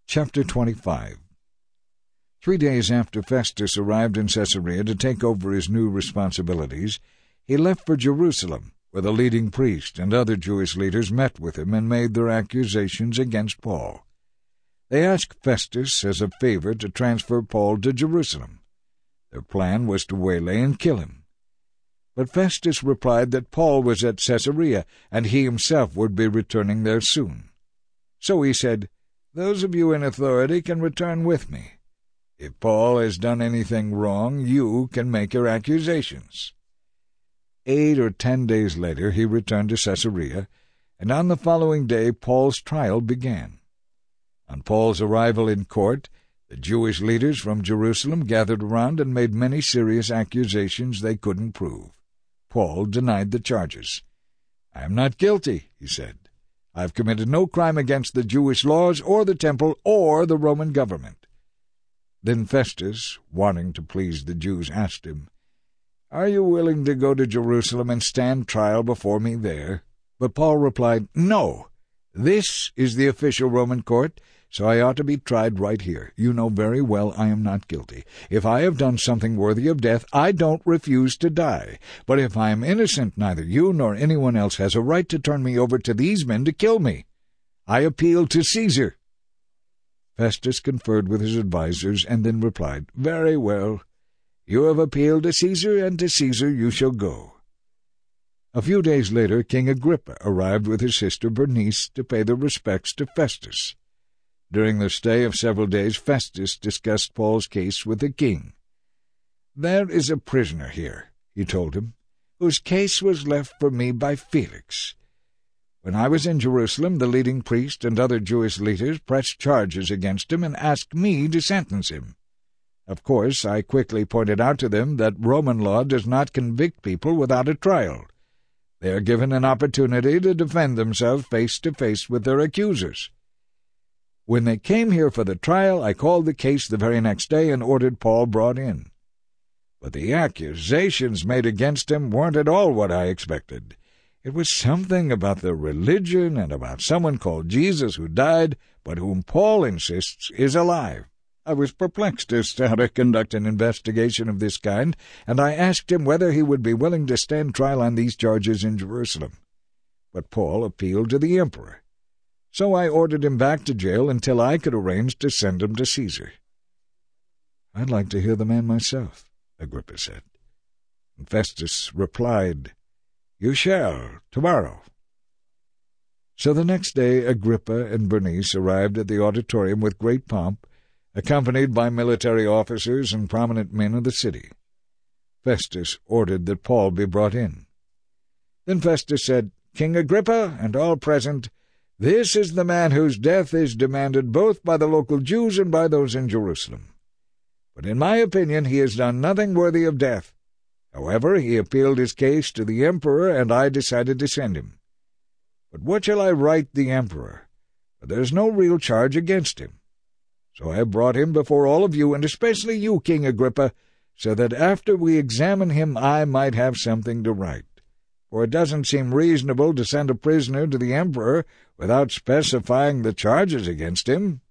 Chapter 25. 3 days after Festus arrived in Caesarea to take over his new responsibilities, he left for Jerusalem, where the leading priest and other Jewish leaders met with him and made their accusations against Paul. They asked Festus as a favor to transfer Paul to Jerusalem. Their plan was to waylay and kill him. But Festus replied that Paul was at Caesarea, and he himself would be returning there soon. So he said, "Those of you in authority can return with me. If Paul has done anything wrong, you can make your accusations." 8 or 10 days later he returned to Caesarea, and on the following day Paul's trial began. On Paul's arrival in court, the Jewish leaders from Jerusalem gathered around and made many serious accusations they couldn't prove. Paul denied the charges. "I am not guilty," he said. "I have committed no crime against the Jewish laws or the temple or the Roman government." Then Festus, wanting to please the Jews, asked him, "Are you willing to go to Jerusalem and stand trial before me there?" But Paul replied, "No. This is the official Roman court, so I ought to be tried right here. You know very well I am not guilty. If I have done something worthy of death, I don't refuse to die. But if I am innocent, neither you nor anyone else has a right to turn me over to these men to kill me. I appeal to Caesar." Festus conferred with his advisers and then replied, "Very well. You have appealed to Caesar, and to Caesar you shall go." A few days later King Agrippa arrived with his sister Bernice to pay their respects to Festus. During their stay of several days, Festus discussed Paul's case with the king. "There is a prisoner here," he told him, "whose case was left for me by Felix. When I was in Jerusalem, the leading priest and other Jewish leaders pressed charges against him and asked me to sentence him. Of course, I quickly pointed out to them that Roman law does not convict people without a trial. They are given an opportunity to defend themselves face to face with their accusers. When they came here for the trial, I called the case the very next day and ordered Paul brought in. But the accusations made against him weren't at all what I expected. It was something about their religion and about someone called Jesus who died, but whom Paul insists is alive. I was perplexed as to how to conduct an investigation of this kind, and I asked him whether he would be willing to stand trial on these charges in Jerusalem. But Paul appealed to the emperor. So I ordered him back to jail until I could arrange to send him to Caesar." "I'd like to hear the man myself," Agrippa said. And Festus replied, "You shall, tomorrow." So the next day Agrippa and Bernice arrived at the auditorium with great pomp, accompanied by military officers and prominent men of the city. Festus ordered that Paul be brought in. Then Festus said, "King Agrippa and all present, this is the man whose death is demanded both by the local Jews and by those in Jerusalem. But in my opinion he has done nothing worthy of death. However, he appealed his case to the emperor, and I decided to send him. But what shall I write the emperor? For there is no real charge against him. So I have brought him before all of you, and especially you, King Agrippa, so that after we examine him I might have something to write. For it doesn't seem reasonable to send a prisoner to the emperor without specifying the charges against him."